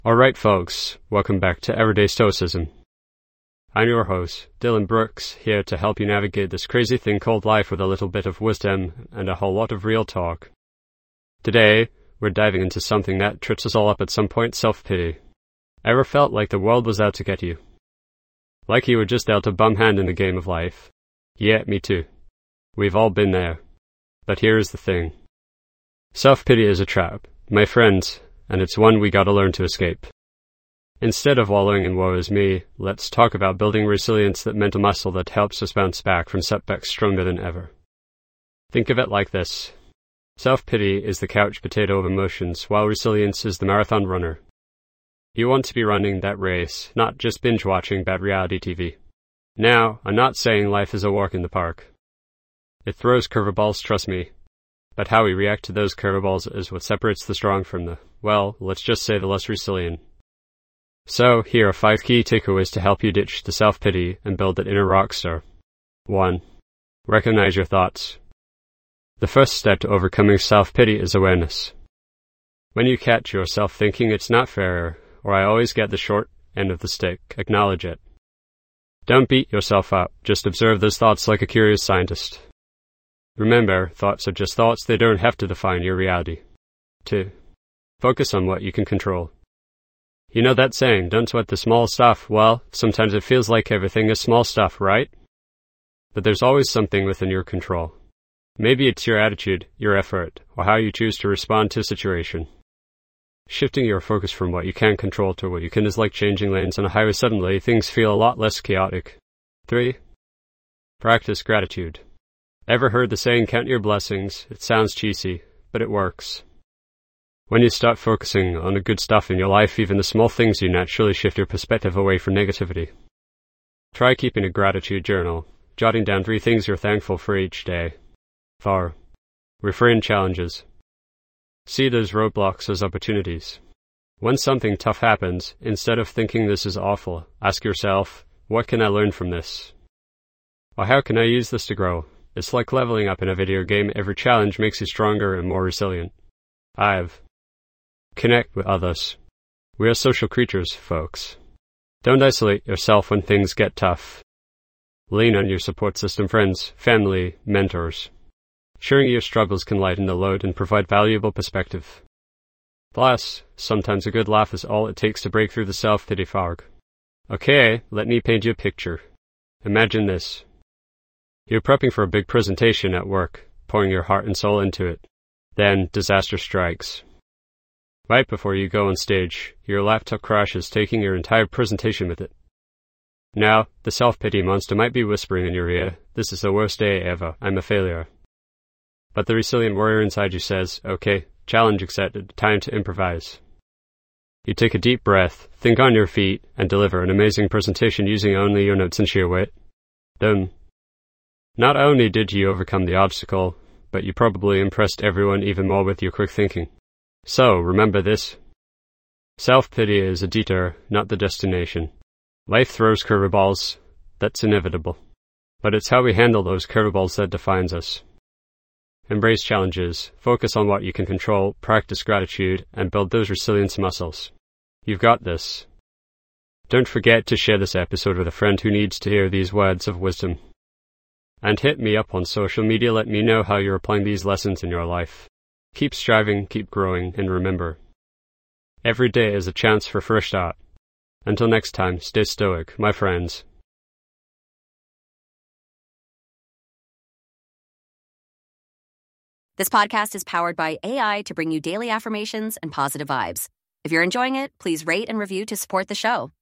Alright folks, welcome back to Everyday Stoicism. I'm your host, Dylan Brooks, here to help you navigate this crazy thing called life with a little bit of wisdom and a whole lot of real talk. Today, we're diving into something that trips us all up at some point: self-pity. Ever felt like the world was out to get you? Like you were just dealt a bum hand in the game of life? Yeah, me too. We've all been there. But here's the thing. Self-pity is a trap, my friends, and it's one we gotta learn to escape. Instead of wallowing in woe is me, let's talk about building resilience, that mental muscle that helps us bounce back from setbacks stronger than ever. Think of it like this. Self-pity is the couch potato of emotions, while resilience is the marathon runner. You want to be running that race, not just binge-watching bad reality TV. Now, I'm not saying life is a walk in the park. It throws curveballs, trust me. But how we react to those curveballs is what separates the strong from the, well, let's just say the less resilient. So, here are 5 key takeaways to help you ditch the self-pity and build that inner rock star. 1. Recognize your thoughts. The first step to overcoming self-pity is awareness. When you catch yourself thinking it's not fair, or I always get the short end of the stick, acknowledge it. Don't beat yourself up, just observe those thoughts like a curious scientist. Remember, thoughts are just thoughts, they don't have to define your reality. 2. Focus on what you can control. You know that saying, don't sweat the small stuff? Well, sometimes it feels like everything is small stuff, right? But there's always something within your control. Maybe it's your attitude, your effort, or how you choose to respond to a situation. Shifting your focus from what you can control to what you can is like changing lanes on a highway. Suddenly, things feel a lot less chaotic. 3. Practice gratitude. Ever heard the saying, count your blessings? It sounds cheesy, but it works. When you start focusing on the good stuff in your life, even the small things, you naturally shift your perspective away from negativity. Try keeping a gratitude journal, jotting down 3 things you're thankful for each day. 4. Reframe challenges. See those roadblocks as opportunities. When something tough happens, instead of thinking this is awful, ask yourself, what can I learn from this? Or how can I use this to grow? It's like leveling up in a video game. Every challenge makes you stronger and more resilient. 5. Connect with others. We are social creatures, folks. Don't isolate yourself when things get tough. Lean on your support system, friends, family, mentors. Sharing your struggles can lighten the load and provide valuable perspective. Plus, sometimes a good laugh is all it takes to break through the self-pity fog. Okay, let me paint you a picture. Imagine this. You're prepping for a big presentation at work, pouring your heart and soul into it. Then, disaster strikes. Right before you go on stage, your laptop crashes, taking your entire presentation with it. Now, the self-pity monster might be whispering in your ear, this is the worst day ever, I'm a failure. But the resilient warrior inside you says, okay, challenge accepted, time to improvise. You take a deep breath, think on your feet, and deliver an amazing presentation using only your notes and sheer wit. Boom. Not only did you overcome the obstacle, but you probably impressed everyone even more with your quick thinking. So, remember this. Self-pity is a detour, not the destination. Life throws curveballs, that's inevitable. But it's how we handle those curveballs that defines us. Embrace challenges, focus on what you can control, practice gratitude, and build those resilience muscles. You've got this. Don't forget to share this episode with a friend who needs to hear these words of wisdom. And hit me up on social media, let me know how you're applying these lessons in your life. Keep striving, keep growing, and remember, every day is a chance for fresh start. Until next time, stay stoic, my friends. This podcast is powered by AI to bring you daily affirmations and positive vibes. If you're enjoying it, please rate and review to support the show.